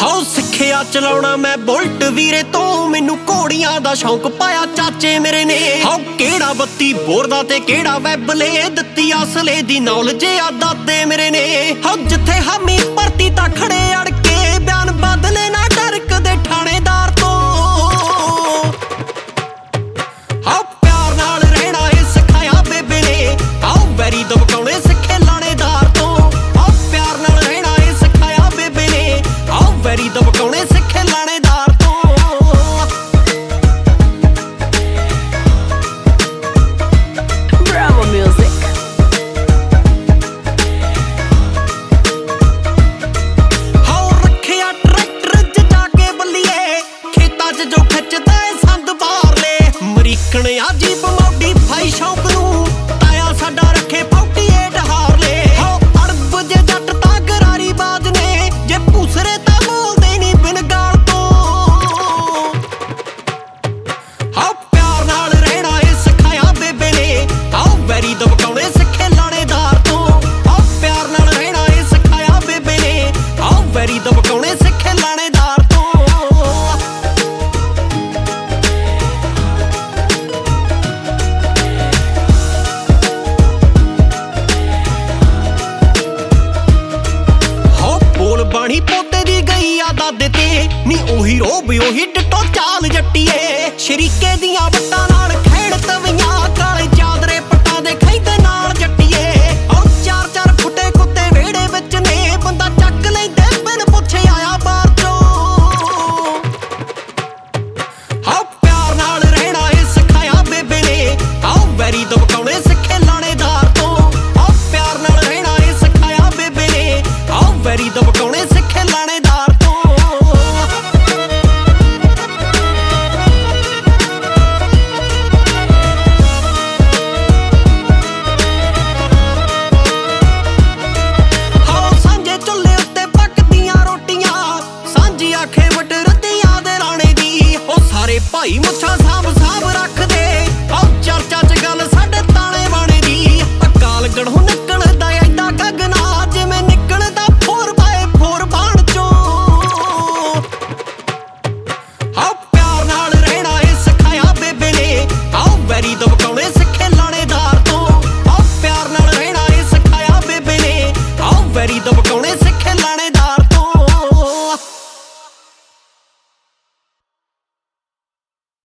How ਸਿੱਖਿਆ ਚਲਾਉਣਾ ਮੈਂ ਬੁਲਟ ਵੀਰੇ ਤੋਂ, ਮੈਨੂੰ ਘੋੜੀਆਂ ਦਾ ਸ਼ੌਂਕ ਪਾਇਆ ਚਾਚੇ ਮੇਰੇ ਨੇ। ਹਾਉ ਕਿਹੜਾ 32 ਬੋਰ ਦਾ ਤੇ ਕਿਹੜਾ ਵੈਬਲੇ, ਦਿੱਤੀ ਅਸਲੇ ਦੀ ਨੌਲੇਜ ਆ ਦਾਦੇ ਮੇਰੇ ਨੇ। ਹਾਉ ਜਿੱਥੇ ਹਾਮੀ ਭਰਤੀ ਤਾਂ ਖੜੇ ਅੜ ਕੇ, ਬਿਆਨ ਬਦਲੇ ਨਾ ਡਰ ਕਦੇ ਥਾਣੇਦਾਰ ਤੋਂ। ਹਾਉ ਪਿਆਰ ਨਾਲ ਰਹਿਣਾ ਏ ਸਿਖਾਇਆ ਬੇਬੇ ਨੇ, ਹਾਉ ਵੈਰੀ ਦਬਕਾਉਣੇ ਸਿੱਖੇ ਲਾਣੇਦਾਰ ਤੋਂ। ਹਾਉ ਪਿਆਰ ਨਾਲ ਰਹਿਣਾ ਏ ਸਿਖਾਇਆ ਬੇਬੇ ਨੇ, ਹਾਉ ਵੈਰੀ ਦਬਕਾਉਣੇ ਸਿੱਖੇ ਲਾਣੇਦਾਰ ਤੋਂ। Bravo Music। ਹਾਉ ਰੱਖਿਆ ਟਰੈਕਟਰ ਚ ਜਾ ਕੇ ਬੱਲੀਏ, ਖੇਤਾਂ ਚ ਜੋ ਖਿੱਚਦਾ ਏ ਸੰਦ ਬਾਹਰਲੇ। ਅਮਰੀਕਨ ਆ ਜੀਪ ਮੋਡੀਫਾਈ ਸ਼ੌਂਕ ਨੂੰ, ਤਾਇਆ ਸਾਡਾ ਰੱਖੇ 48 ਹਾਰਲੇ। ਹਾਉ ਅੜਬ ਜੇ ਜੱਟ ਤਾਂ ਗਰਾਰੀ ਬਾਜ ਨੇ, ਜੇ ਭੂਸਰੇ ਤਾਂ ਬੋਲਦੇ ਨੀ ਬਿਨ ਗਾਲ ਤੋਂ। ਹਾਉ ਪਿਆਰ ਨਾਲ ਰਹਿਣਾ ਏ ਸਿਖਾਇਆ ਬੇਬੇ ਨੇ, ਹਾਉ ਵੈਰੀ ਦਬਕਾਉਣੇ ਸਿੱਖੇ ਲਾਣੇਦਾਰ ਤੋਂ। ਹਾਉ ਪਿਆਰ ਨਾਲ ਰਹਿਣਾ ਏ ਸਿਖਾਇਆ ਬੇਬੇ ਨੇ, ਹਾਉ ਵੈਰੀ ਦਬਕਾਉਣੇ ਸਿੱਖੇ ਲਾਣੇਦਾਰ ਤੋਂ। ਹਾਉ ਬੋਲ ਬਾਣੀ ਪੋਤੇ ਦੀ ਗਈ ਆ ਦਾਦੇ ਤੇ, ਨੀ ਉਹੀ ਰੋਬ ਉਹੀ ਡਿੱਟੋ ਚਾਲ ਜੱਟੀਏ। ਸ਼ਰੀਕੇ ਦੀਆਂ ਵੱਟਾਂ ਨਾਲ ਖੇਡ ਤਵੀਆਂ, ਕਾਲੇ ਚਾਦਰੇ ਪੱਟਾਂ ਦੇ ਖੈਂਦੇ ਨਾਲ ਜੱਟੀਏ। ਹਾਉ 4-4 ਫੁੱਟੇ ਕੁੱਤੇ ਵਿਹੜੇ ਵਿੱਚ ਨੇ, ਬੰਦਾ ਚੱਕ ਲੈਂਦੇ ਬਿਨ ਪੁੱਛੇ ਆਇਆ ਬਾਹਰ ਚੋਂ। ਹਾਉ ਪਿਆਰ ਨਾਲ ਰਹਿਣਾ ਏ ਸਿਖਾਇਆ ਬੇਬੇ ਨੇ, ਹਾਉ ਵੈਰੀ ਦਬਕਾਉਣੇ ਸਿੱਖੇ ਲਾਣੇਦਾਰ ਤੋਂ। ਹਾਉ ਪਿਆਰ ਨਾਲ ਰਹਿਣਾ ਏ ਸਿਖਾਇਆ ਬੇਬੇ ਨੇ, ਹਾਉ ਵੈਰੀ ਦਬਕਾਉਣੇ ਸਿੱਖੇ ਲਾਣੇਦਾਰ ਤੋਂ। ਹਾਉ ਸਾਂਝੇ ਚੁੱਲ੍ਹੇ ਉੱਤੇ ਪੱਕਦੀਆਂ ਰੋਟੀਆਂ, ਸਾਂਝੀ ਆਖੇ ਵੱਟ ਰੱਤੀਆਂ ਦੇ ਰਾਣੇ ਦੀ। ਉਹ ਸਾਰੇ ਭਾਈ ਮੁੱਛਾਂ